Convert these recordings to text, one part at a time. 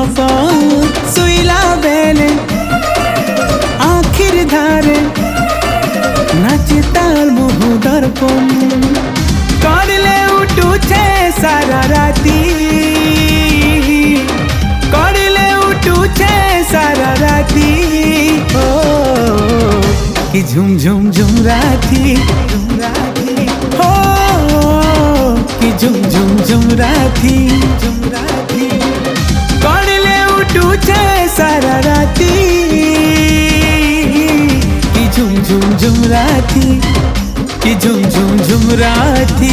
सपन सुइला बेले आखिर धारे नाचे ताल मोह दर्पण करले उठुछे सारा राती करले उठुछे सारा राती ओ कि झुम झुम झुम राती हो कि झुम झुम झुम राती करले उठुछे सारा राती कि झुम झुम झुम राती कि झुम झुम झुम राती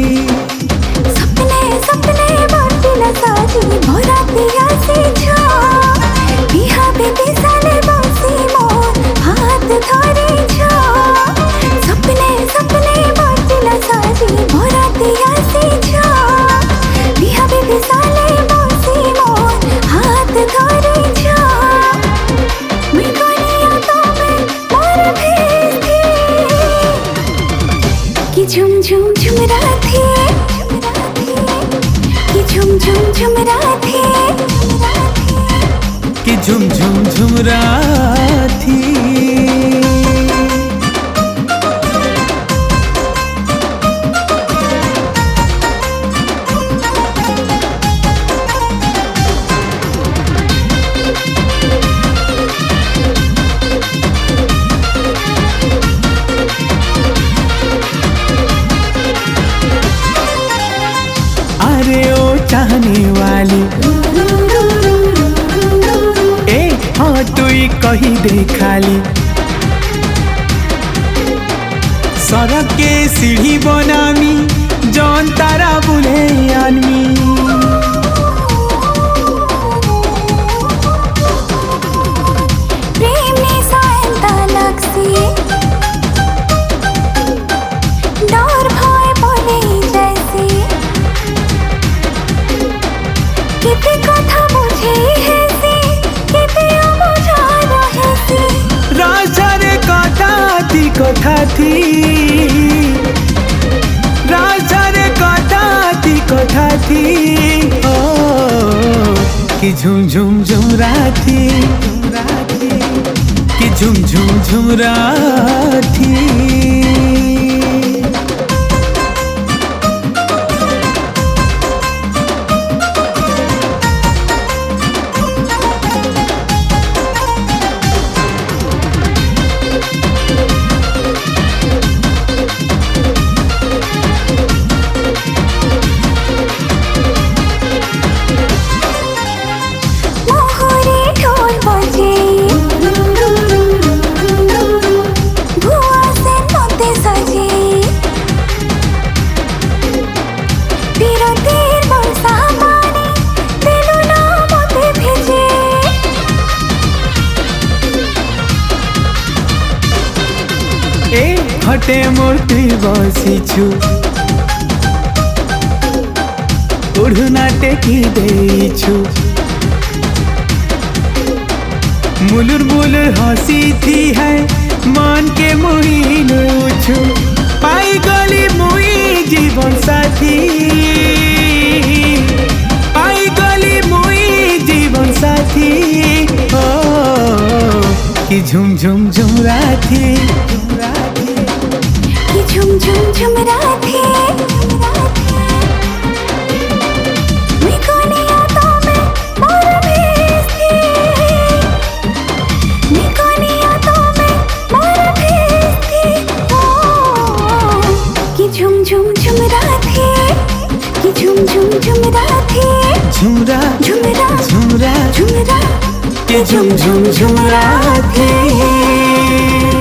सपने सपने बाटिला साजी भराती आसे छा बिहा बेबी साले बसी मोर हाथ धरे छा सपने सपने बाटिला साजी भराती आसे छा बिहा बेबी साले बसी मोर हाथ धरे छा मैं कोनिया तो मैं मोर भेदी कि झुम झुम झुम राती कि झुम झुम झुम राती कि झुम झुम झुम राती अरे ओ चाहने वाली ए हाँ तू ही कही दे खाली सड़क के सीढ़ी बनामी जौन तारा बुले आनमी प्रेम ने सायंता लगसी डर भय बोले जैसी किते कथा बुझे हेसी किते बुझा रहेसी राजार कथा थी राजार कथा थी ओ कि झुम झुम झुम राती कि झुम झुम झुम राती मोहरे ढोल बजे भुआ से नोते सजे बिरतीर बरसा पानी तेनु ना मोते भेजे ए हटे मूर्ति बसिछु ओढ़ना टेकी देछु मुलुर मुलुर हंसी थी है मन के मोहिनो छु पाई गली मुई जीवन साथी पाई गली मुई जीवन साथी ओ कि झुम झुम झुम राती कि झुम झुम झुम राती मैं कोनिया तो मैं मोर भेदी मैं कोनिया तो मैं मोर भेदी ओ कि झुम झुम झुम राती कि झुम झुम झुम राती झुमरा झुमरा झुमरा झुमरा कि झुम झुम झुम राती